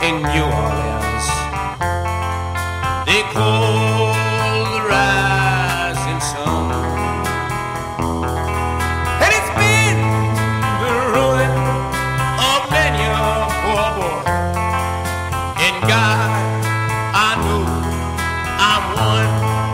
in New Orleans. They call the rising sun, and it's been the ruin of many a poor boy. And God, I know I'm one.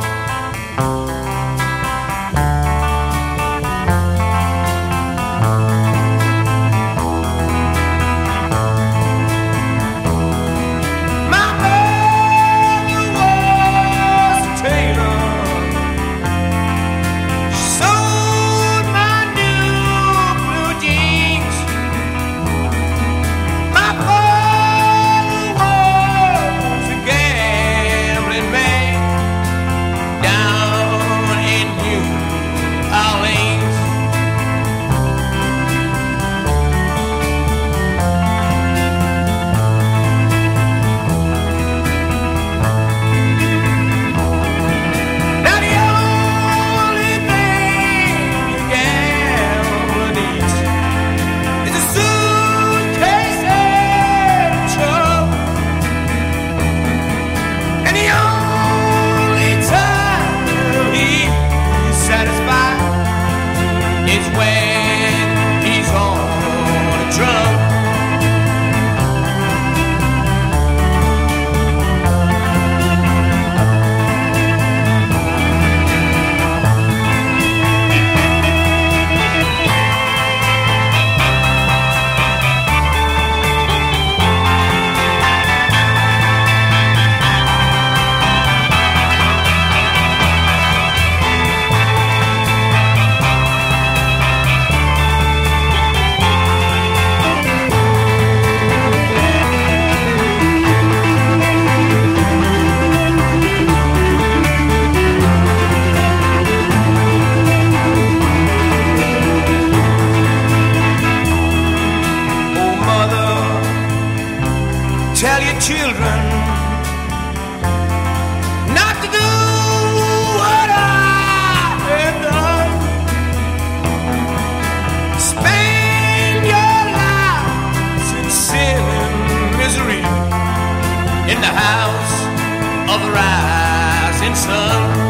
Tell your children not to do what I have done. Spend your lives in sin and misery in the house of the rising sun.